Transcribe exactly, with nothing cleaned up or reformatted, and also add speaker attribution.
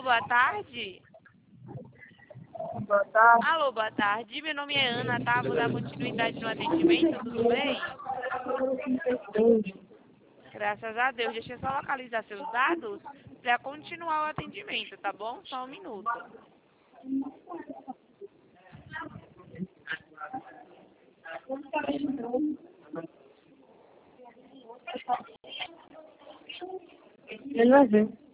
Speaker 1: boa tarde.
Speaker 2: Boa tarde.
Speaker 1: Alô, boa tarde. Meu nome é Ana, tá? Vou dar continuidade no atendimento, tudo bem? Graças a Deus. Deixa eu só localizar seus dados para continuar o atendimento, tá bom? Só um minuto.
Speaker 2: Ele vai ver.